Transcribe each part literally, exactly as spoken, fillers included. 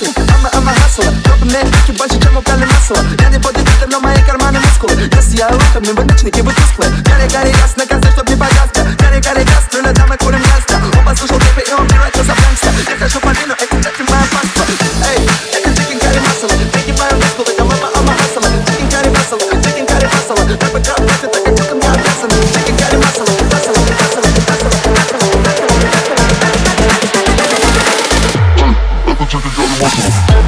песни. Ама, ама, хасла, допамин, пики больше, чем у Кали Масла. Я не бодибилдер, но мои карманы мускулы. Если я луками, вы ночники, вы тусклые. Гори, гори, газ на газе, чтоб не погасться. Гори, гори, газ, трюля, дамы, курим гангста. Он послушал рэпы, и он пирается за гангста. Я хочу полину, эй, это моя паства. Эй, это chicken curry масла. Пики мои мускулы, там ама, ама, хасла. Chicken curry масла, chicken curry масла. Рэпы граб, это так, как будто мне обязаны. Chicken curry масла, масла, масла, масла, масла. Это chicken curry масла.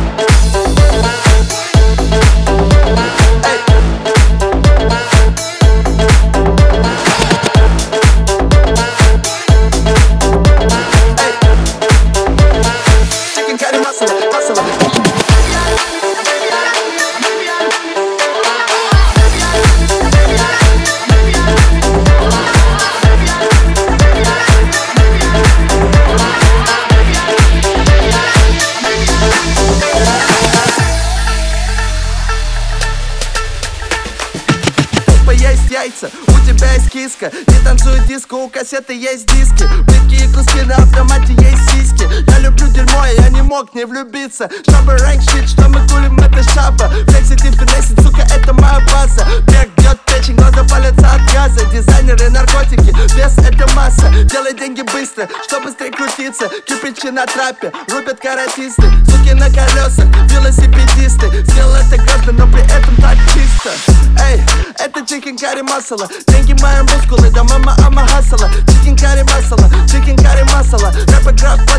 Есть яйца, у тебя есть киска. Не танцуй диско, у кассеты есть диски. Плитки и куски на автомате есть сиськи. Я люблю дерьмо, и я не мог не влюбиться. Чтобы рэнк щит, что мы кулим, это шаба. Флексит и финесит, сука, это моя база. Бег бьет печень, глаза палятся от газа. Дизайнеры, наркотики, вес это масса. Делай деньги быстро, что быстрее крутиться. Кирпичи на трапе, рубят каратисты. Суки на колесах, велосипедисты. Сделал это грязно, но при этом так чисто. Эй, это chicken curry масала. Деньги мои мускулы, да мама ама хасала. Chicken curry масала, chicken curry масала. Рэпы граб